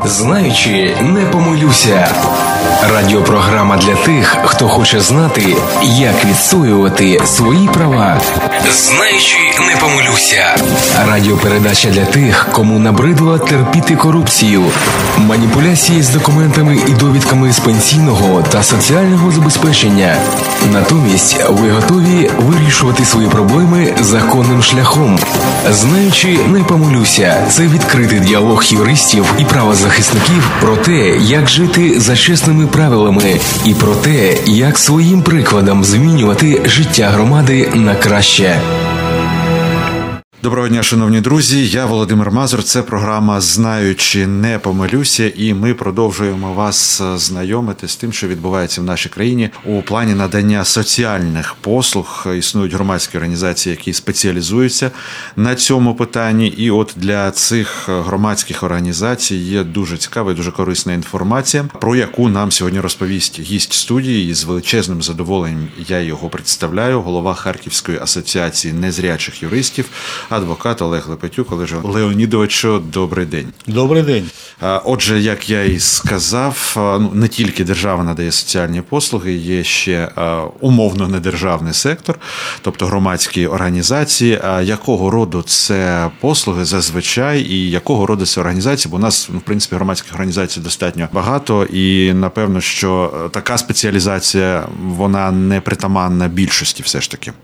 Знаючи, не помилюся. Радіопрограма для тих, хто хоче знати, як відстоювати свої права. Знаючи, не помилюся. Радіопередача для тих, кому набридло терпіти корупцію, маніпуляції з документами і довідками з пенсійного та соціального забезпечення. Натомість ви готові вирішувати свої проблеми законним шляхом. Знаючи, не помилюся. Це відкритий діалог юристів і правозахисників про те, як жити за чесними правилами і про те, як своїм прикладом змінювати життя громади на краще. Доброго дня, шановні друзі, я Володимир Мазур, це програма «Знаючи, не помилюся», і ми продовжуємо вас знайомити з тим, що відбувається в нашій країні у плані надання соціальних послуг. Існують громадські організації, які спеціалізуються на цьому питанні, і от для цих громадських організацій є дуже цікава і дуже корисна інформація, про яку нам сьогодні розповість гість студії, і з величезним задоволенням я його представляю, голова Харківської асоціації незрячих юристів, адвокат Олег Лепетюк. Олеже Леонідовичу, добрий день. Добрий день. Отже, як я і сказав, не тільки держава надає соціальні послуги, є ще умовно недержавний сектор, тобто громадські організації. Якого роду це послуги зазвичай і якого роду це організації? Бо у нас, в принципі, громадських організацій достатньо багато і, напевно, що така спеціалізація, вона не притаманна більшості все ж таки.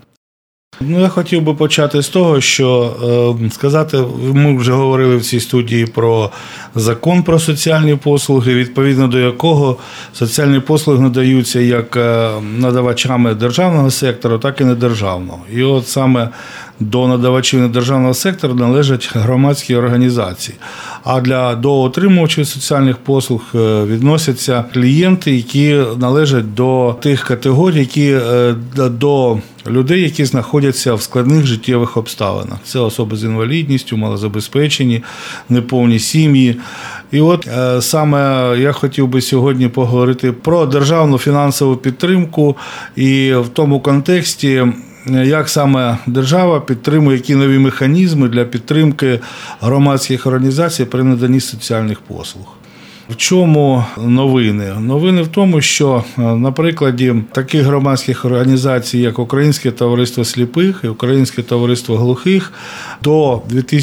Я хотів би почати з того, що сказати, ми вже говорили в цій студії про закон про соціальні послуги, відповідно до якого соціальні послуги надаються як надавачами державного сектору, так і недержавного. І от саме до надавачів недержавного сектору належать громадські організації. А до отримувачів соціальних послуг відносяться клієнти, які належать до тих категорій, до людей, які знаходяться в складних життєвих обставинах. Це особи з інвалідністю, малозабезпечені, неповні сім'ї. І от саме я хотів би сьогодні поговорити про державну фінансову підтримку і в тому контексті, як саме держава підтримує, які нові механізми для підтримки громадських організацій при наданні соціальних послуг. В чому новини? Новини в тому, що на прикладі таких громадських організацій, як Українське товариство сліпих і Українське товариство глухих, до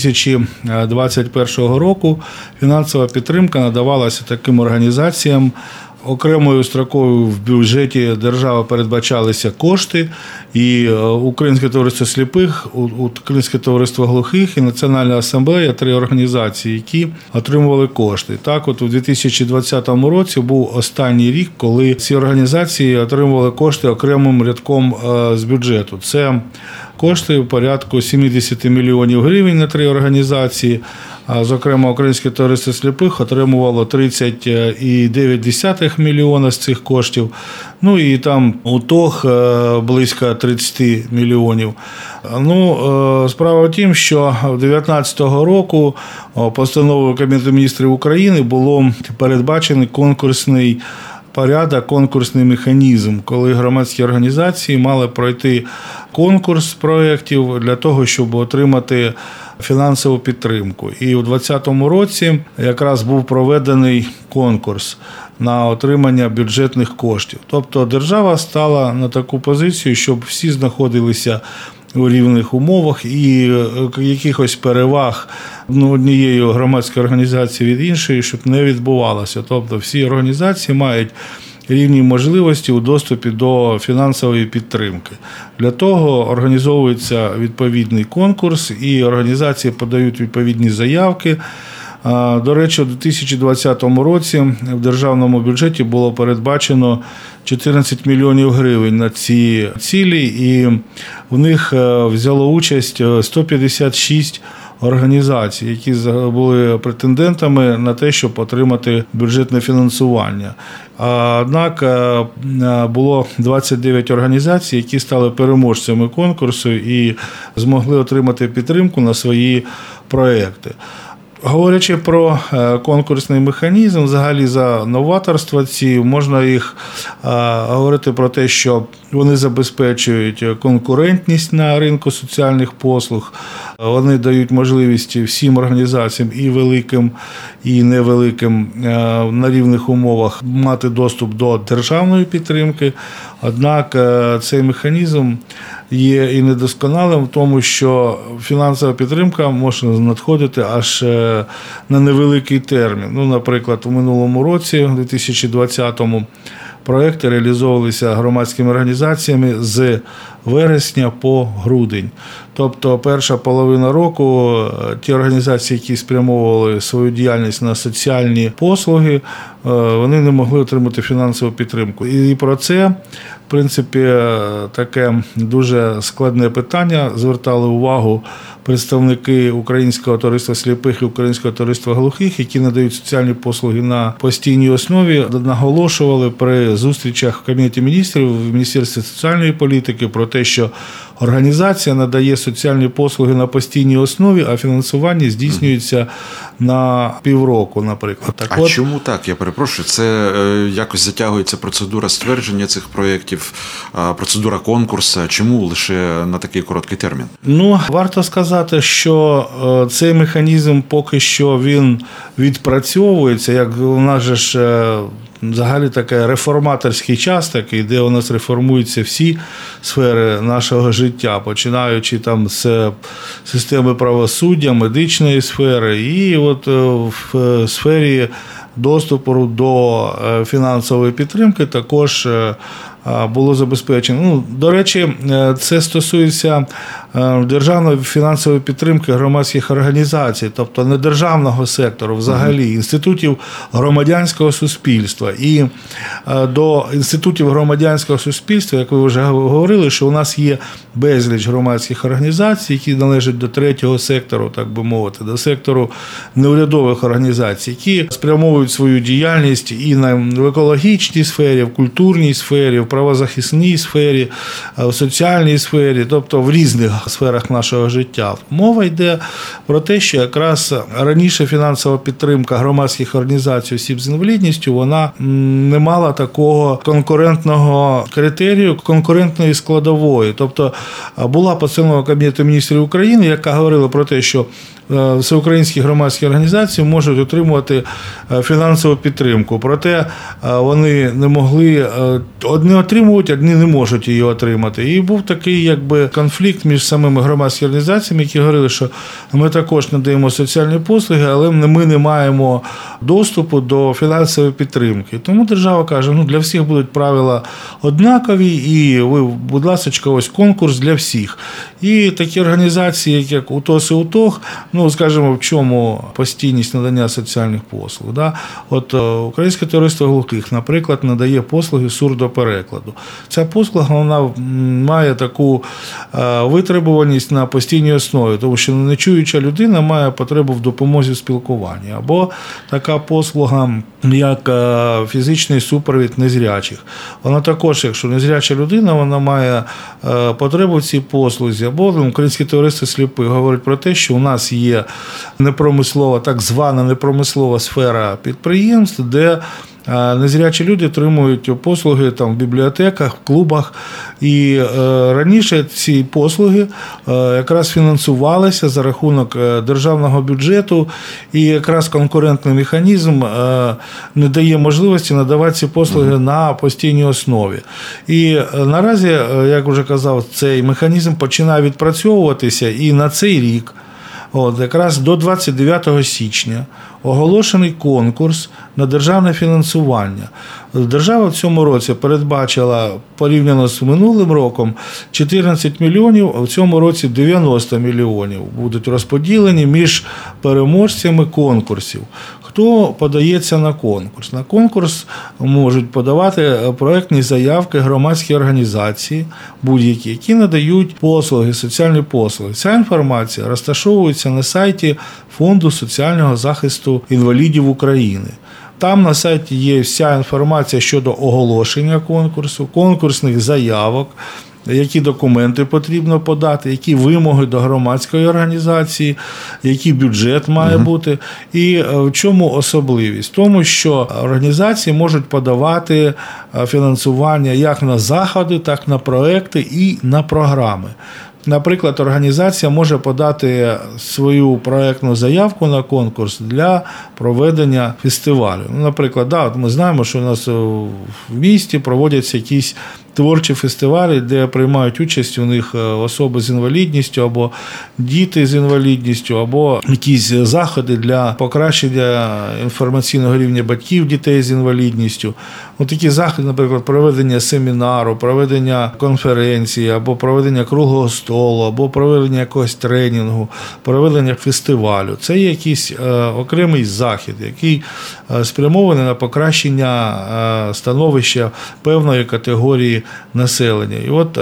2021 року фінансова підтримка надавалася таким організаціям. Окремою строкою в бюджеті держави передбачалися кошти, і Українське товариство сліпих, Українське товариство глухих і Національна асамблея – 3 організації, які отримували кошти. Так, от у 2020 році був останній рік, коли ці організації отримували кошти окремим рядком з бюджету. Це кошти в порядку 70 мільйонів гривень на 3 організації. Зокрема, Українське товариство сліпих отримувало 30,9 мільйона з цих коштів. І там УТОГ близько 30 мільйонів. Справа в тім, що 2019 року постановою Кабінету міністрів України було передбачений конкурсний порядок, конкурсний механізм, коли громадські організації мали пройти конкурс проєктів для того, щоб отримати фінансову підтримку. І у 2020 році якраз був проведений конкурс на отримання бюджетних коштів. Тобто держава стала на таку позицію, щоб всі знаходилися у рівних умовах і якихось переваг однієї громадської організації від іншої, щоб не відбувалося. Тобто всі організації мають рівні можливості у доступі до фінансової підтримки. Для того організовується відповідний конкурс, і організації подають відповідні заявки. До речі, у 2020 році в державному бюджеті було передбачено 14 мільйонів гривень на ці цілі, і в них взяло участь 156 організацій, які були претендентами на те, щоб отримати бюджетне фінансування. Однак було 29 організацій, які стали переможцями конкурсу і змогли отримати підтримку на свої проекти. Говорячи про конкурсний механізм, взагалі за новаторства ці, можна їх говорити про те, що вони забезпечують конкурентність на ринку соціальних послуг, вони дають можливість всім організаціям, і великим, і невеликим, на рівних умовах мати доступ до державної підтримки. Однак цей механізм є і недосконалим в тому, що фінансова підтримка може надходити аж на невеликий термін. Наприклад, у минулому році, у 2020-му, проекти реалізовувалися громадськими організаціями з вересня по грудень. Тобто перша половина року ті організації, які спрямовували свою діяльність на соціальні послуги, вони не могли отримати фінансову підтримку. І про це, в принципі, таке дуже складне питання звертали увагу представники Українського товариства сліпих і Українського товариства глухих, які надають соціальні послуги на постійній основі, наголошували при зустрічах в Кабінеті міністрів, в Міністерстві соціальної політики про те, що організація надає соціальні послуги на постійній основі, а фінансування здійснюється на півроку, наприклад. Чому так? Я перепрошую, це якось затягується процедура ствердження цих проєктів, процедура конкурсу. Чому лише на такий короткий термін? Варто сказати, що цей механізм поки що він відпрацьовується, як у нас же ж взагалі такий реформаторський час такий, де у нас реформуються всі сфери нашого життя, починаючи там з системи правосуддя, медичної сфери, і от в сфері доступу до фінансової підтримки також було забезпечено. До речі, це стосується державної фінансової підтримки громадських організацій, тобто не державного сектору взагалі, інститутів громадянського суспільства. І до інститутів громадянського суспільства, як ви вже говорили, що у нас є безліч громадських організацій, які належать до третього сектору, так би мовити, до сектору неурядових організацій, які спрямовують свою діяльність і в екологічній сфері, в культурній сфері, в правозахисній сфері, в соціальній сфері, тобто в різних сферах нашого життя. Мова йде про те, що якраз раніше фінансова підтримка громадських організацій осіб з інвалідністю, вона не мала такого конкурентного критерію, конкурентної складової. Тобто була постанова Кабінету міністрів України, яка говорила про те, що всеукраїнські громадські організації можуть отримувати фінансову підтримку. Проте вони не могли, одні отримують, одні не можуть її отримати. І був такий конфлікт між самими громадськими організаціями, які говорили, що ми також надаємо соціальні послуги, але ми не маємо доступу до фінансової підтримки. Тому держава каже, для всіх будуть правила однакові, і ви, будь ласка, ось конкурс для всіх. І такі організації, як УТОС і УТОГ, скажімо, в чому постійність надання соціальних послуг. Да? От Українське товариство глухих, наприклад, надає послуги сурдоперекладу. Ця послуга, вона має таку витребуваність на постійній основі, тому що нечуюча людина має потребу в допомозі в спілкуванні. Або така послуга, як фізичний супровід незрячих. Вона також, якщо незряча людина, вона має потребу в цій послузі. Або Українське товариство сліпих говорить про те, що у нас є непромислова, так звана непромислова сфера підприємств, де незрячі люди отримують послуги в бібліотеках, в клубах. І раніше ці послуги якраз фінансувалися за рахунок державного бюджету, і якраз конкурентний механізм не дає можливості надавати ці послуги на постійній основі. І наразі, як вже казав, цей механізм починає відпрацьовуватися, і на цей рік, якраз до 29 січня, оголошений конкурс на державне фінансування. Держава в цьому році передбачила, порівняно з минулим роком, 14 мільйонів, а в цьому році 90 мільйонів будуть розподілені між переможцями конкурсів. Хто подається на конкурс? На конкурс можуть подавати проектні заявки громадські організації, будь-які, які надають послуги, соціальні послуги. Ця інформація розташовується на сайті Фонду соціального захисту інвалідів України. Там на сайті є вся інформація щодо оголошення конкурсу, конкурсних заявок, які документи потрібно подати, які вимоги до громадської організації, який бюджет має бути. І в чому особливість? В тому, що організації можуть подавати фінансування як на заходи, так на проекти і на програми. Наприклад, організація може подати свою проєктну заявку на конкурс для проведення фестивалю. Наприклад, ми знаємо, що у нас в місті проводяться якісь творчі фестивалі, де приймають участь у них особи з інвалідністю, або діти з інвалідністю, або якісь заходи для покращення інформаційного рівня батьків дітей з інвалідністю. Такі заходи, наприклад, проведення семінару, проведення конференції, або проведення круглого столу, або проведення якогось тренінгу, проведення фестивалю. Це є якийсь окремий захід, який спрямований на покращення становища певної категорії населення. І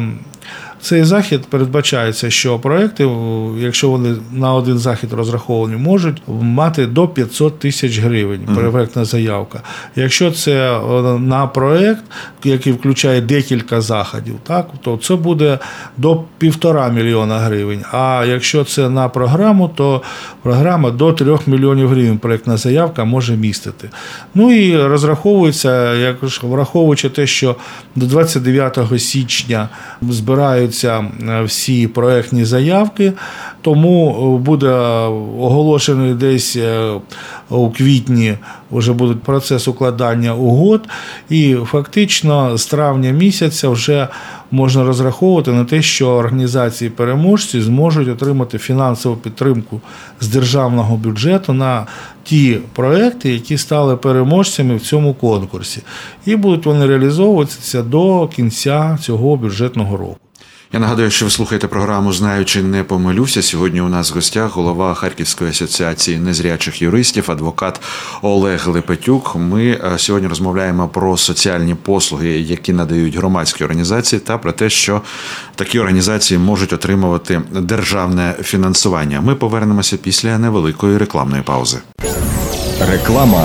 цей захід передбачається, що проекти, якщо вони на один захід розраховані, можуть мати до 500 тисяч гривень проєктна заявка. Якщо це на проєкт, який включає декілька заходів, то це буде до 1,5 мільйона гривень. А якщо це на програму, то програма до 3 мільйонів гривень проєктна заявка може містити. І розраховується, враховуючи те, що до 29 січня збирають всі проєктні заявки, тому буде оголошений десь у квітні вже буде процес укладання угод, і фактично з травня місяця вже можна розраховувати на те, що організації-переможці зможуть отримати фінансову підтримку з державного бюджету на ті проекти, які стали переможцями в цьому конкурсі. І будуть вони реалізовуватися до кінця цього бюджетного року. Я нагадую, що ви слухаєте програму «Знаючи, не помилюся». Сьогодні у нас в гостях голова Харківської асоціації незрячих юристів, адвокат Олег Лепетюк. Ми сьогодні розмовляємо про соціальні послуги, які надають громадські організації, та про те, що такі організації можуть отримувати державне фінансування. Ми повернемося після невеликої рекламної паузи. Реклама.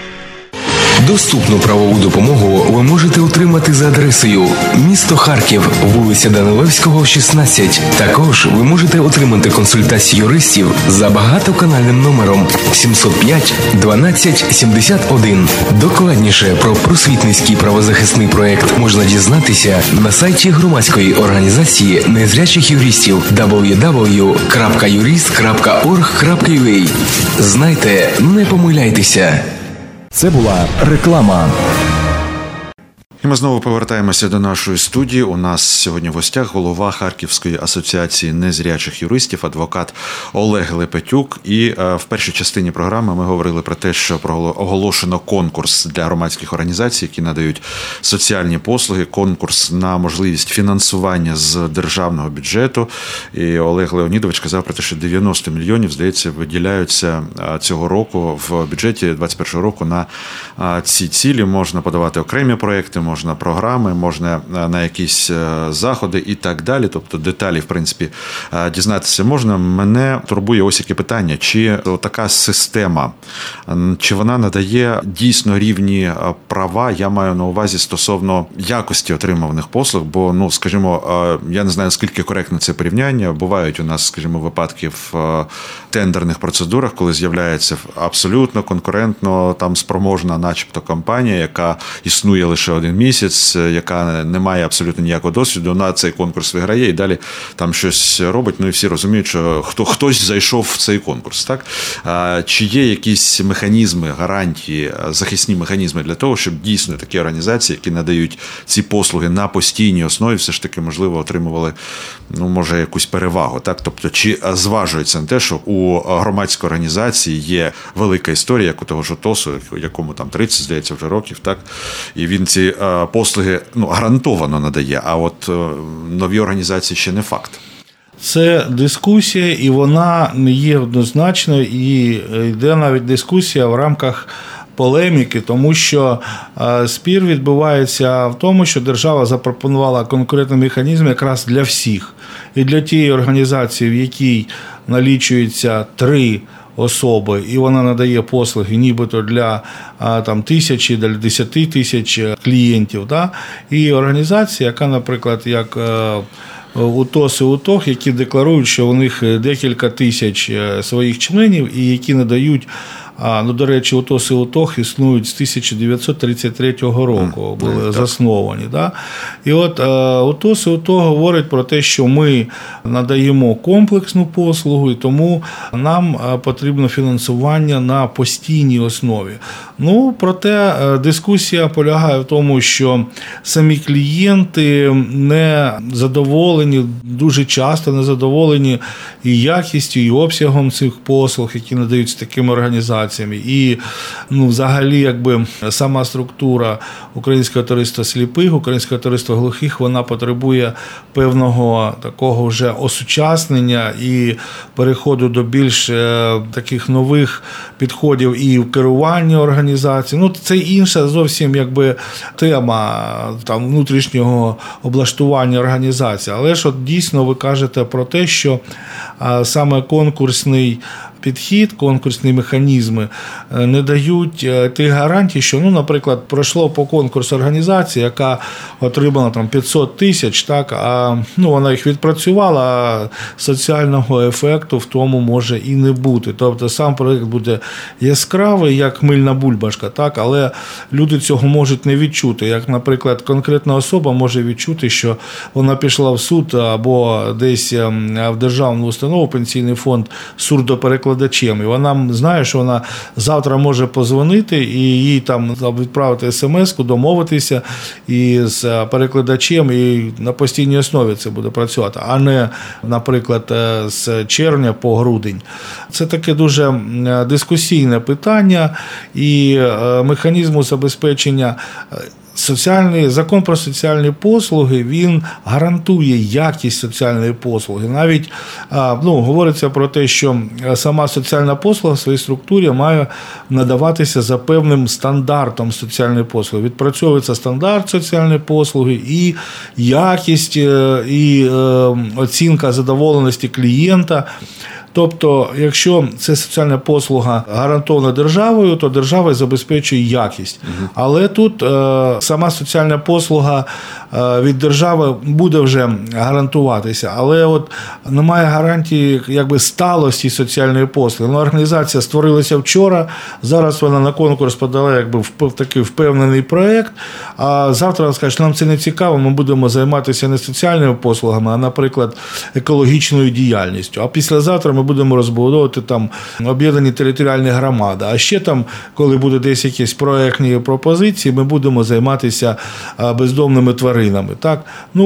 Доступну правову допомогу ви можете отримати за адресою місто Харків, вулиця Данилевського, 16. Також ви можете отримати консультації юристів за багатоканальним номером 705 12 71. Докладніше про просвітницький правозахисний проєкт можна дізнатися на сайті громадської організації незрячих юристів www.jurist.org.ua. Знайте, не помиляйтеся. Це була реклама. І ми знову повертаємося до нашої студії. У нас сьогодні в гостях голова Харківської асоціації незрячих юристів, адвокат Олег Лепетюк. І в першій частині програми ми говорили про те, що оголошено конкурс для громадських організацій, які надають соціальні послуги, конкурс на можливість фінансування з державного бюджету. І Олег Леонідович казав про те, що 90 мільйонів, здається, виділяються цього року в бюджеті 2021 року на ці цілі. Можна подавати окремі проекти, можна програми, можна на якісь заходи і так далі. Тобто деталі, в принципі, дізнатися можна. Мене турбує ось яке питання. Чи така система, чи вона надає дійсно рівні права, я маю на увазі стосовно якості отримуваних послуг, бо, скажімо, я не знаю, наскільки коректне це порівняння. Бувають у нас, скажімо, випадки в тендерних процедурах, коли з'являється абсолютно конкурентно, там спроможна начебто компанія, яка існує лише один місяць, яка не має абсолютно ніякого досвіду, на цей конкурс виграє і далі там щось робить. І всі розуміють, що хтось зайшов в цей конкурс. Так? Чи є якісь механізми, гарантії, захисні механізми для того, щоб дійсно такі організації, які надають ці послуги на постійній основі, все ж таки, можливо, отримували, може, якусь перевагу. Так? Тобто, чи зважується на те, що у громадської організації є велика історія, як у того ж ТОСу, якому там 30, здається, вже років, так? І він ці послуги гарантовано надає, а от нові організації ще не факт. Це дискусія, і вона не є однозначною, і йде навіть дискусія в рамках полеміки, тому що спір відбувається в тому, що держава запропонувала конкурентний механізм якраз для всіх. І для тієї організації, в якій налічується 3 особи, і вона надає послуги нібито для там, тисячі, для 10 тисяч клієнтів. Да? І організація, яка, наприклад, як УТОС і УТОГ, які декларують, що у них декілька тисяч своїх членів і які надають. До речі, УТОС і УТОГ існують з 1933 року, були засновані. Да? І от УТОС і УТОГ говорять про те, що ми надаємо комплексну послугу, і тому нам потрібно фінансування на постійній основі. Ну, проте дискусія полягає в тому, що самі клієнти не задоволені, дуже часто не задоволені і якістю, і обсягом цих послуг, які надаються такими організаціями. І взагалі, якби сама структура Українського товариства сліпих, Українського товариства глухих, вона потребує певного такого вже осучаснення і переходу до більш таких нових підходів і в керуванні організації. Ну, це інша зовсім якби тема там внутрішнього облаштування організації. Але ж от дійсно ви кажете про те, що саме конкурсний підхід, конкурсні механізми не дають тих гарантій, що, наприклад, пройшло по конкурсу організація, яка отримала там 500 тисяч, так, а вона їх відпрацювала, а соціального ефекту в тому може і не бути. Тобто сам проєкт буде яскравий, як мильна бульбашка, так, але люди цього можуть не відчути. Як, наприклад, конкретна особа може відчути, що вона пішла в суд або десь в державну установу, пенсійний фонд, сурдоперекладачем, і вона знає, що вона завтра може позвонити і їй там відправити смс-ку, домовитися із перекладачем, і на постійній основі це буде працювати, а не, наприклад, з червня по грудень. Це таке дуже дискусійне питання, і механізму забезпечення закон про соціальні послуги, він гарантує якість соціальної послуги. Навіть говориться про те, що сама соціальна послуга в своїй структурі має надаватися за певним стандартом соціальної послуги. Відпрацьовується стандарт соціальної послуги, і якість, і оцінка задоволеності клієнта. Тобто, якщо це соціальна послуга гарантована державою, то держава забезпечує якість. Але тут сама соціальна послуга від держави буде вже гарантуватися. Але от немає гарантії сталості соціальної послуги. Організація створилася вчора, зараз вона на конкурс подала в такий впевнений проєкт, а завтра вона скаже, що нам це не цікаво, ми будемо займатися не соціальними послугами, а, наприклад, екологічною діяльністю. А післязавтра ми будемо розбудовувати там об'єднані територіальні громади. А ще там, коли буде десь якісь проєктні пропозиції, ми будемо займатися бездомними тваринами. Так?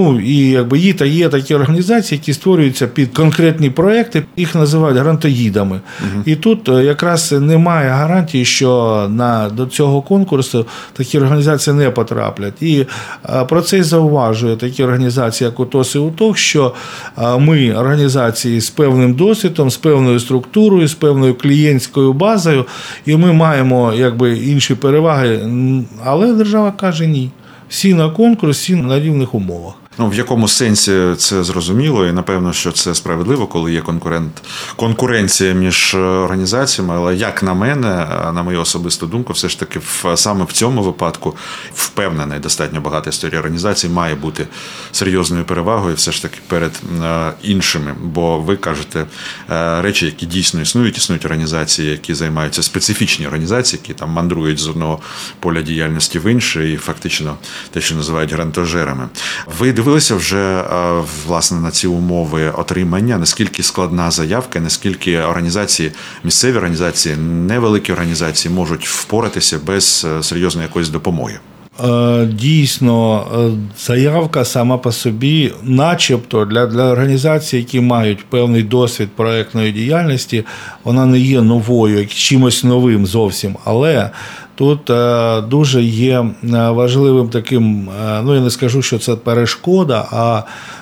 Є такі організації, які створюються під конкретні проєкти, їх називають грантоїдами. І тут якраз немає гарантії, що до цього конкурсу такі організації не потраплять. І про це й зауважує такі організації, як УТОС і УТОГ, що ми організації з певним досвідом, з певною структурою, з певною клієнтською базою, і ми маємо інші переваги, але держава каже ні. Всі на конкурс, всі на рівних умовах. В якому сенсі це зрозуміло, і напевно, що це справедливо, коли є конкуренція між організаціями, але як на мене, на мою особисту думку, все ж таки саме в цьому випадку впевнений, достатньо багато історій організацій має бути серйозною перевагою все ж таки перед іншими, бо ви кажете речі, які дійсно існують організації, які займаються, специфічні організації, які там мандрують з одного поля діяльності в інше і фактично те, що називають грантожерами. Ви дивилися вже, власне, на ці умови отримання, наскільки складна заявка, наскільки організації, місцеві організації, невеликі організації можуть впоратися без серйозної якоїсь допомоги? Дійсно, заявка сама по собі, начебто, для організацій, які мають певний досвід проєктної діяльності, вона не є новою, чимось новим зовсім, але тут дуже є важливим таким, я не скажу, що це перешкода, а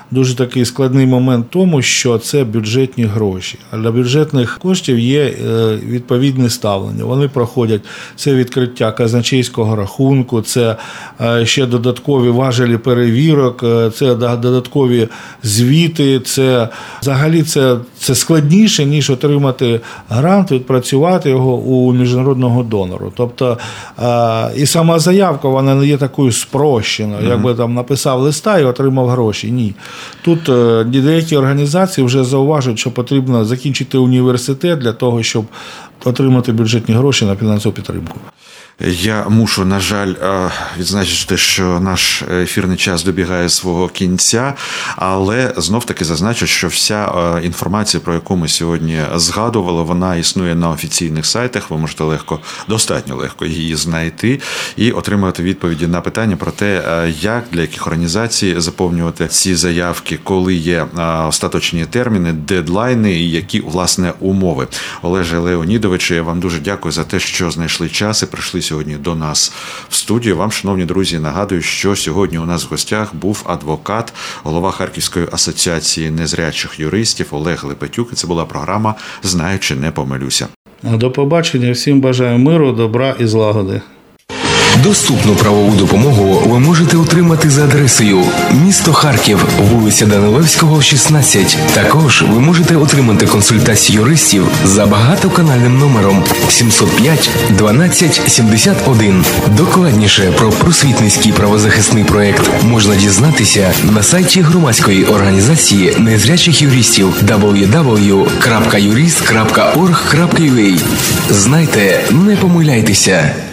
дуже такий складний момент в тому, що це бюджетні гроші. А для бюджетних коштів є відповідне ставлення. Вони проходять це відкриття казначейського рахунку, це ще додаткові важелі перевірок, це додаткові звіти, це взагалі це складніше, ніж отримати грант, відпрацювати його у міжнародного донору. Тобто і сама заявка, вона не є такою спрощеною, якби там написав листа і отримав гроші. Ні. Тут деякі організації вже зауважують, що потрібно закінчити університет для того, щоб отримати бюджетні гроші на фінансову підтримку. Я мушу, на жаль, відзначити, що наш ефірний час добігає свого кінця, але знов-таки зазначу, що вся інформація, про яку ми сьогодні згадували, вона існує на офіційних сайтах, ви можете достатньо легко її знайти і отримати відповіді на питання про те, як, для яких організацій заповнювати ці заявки, коли є остаточні терміни, дедлайни і які, власне, умови. Олеже Леонідовичу, я вам дуже дякую за те, що знайшли час і прийшли сьогодні до нас в студію. Вам, шановні друзі, нагадую, що сьогодні у нас в гостях був адвокат, голова Харківської асоціації незрячих юристів Олег Лепетюк. І це була програма «Знаючи, не помилюся». До побачення. Всім бажаю миру, добра і злагоди. Доступну правову допомогу ви можете отримати за адресою місто Харків, вулиця Данилевського, 16. Також ви можете отримати консультацію юристів за багатоканальним номером 705 12 71. Докладніше про просвітницький правозахисний проєкт можна дізнатися на сайті громадської організації незрячих юристів www.jurist.org.ua. Знайте, не помиляйтеся.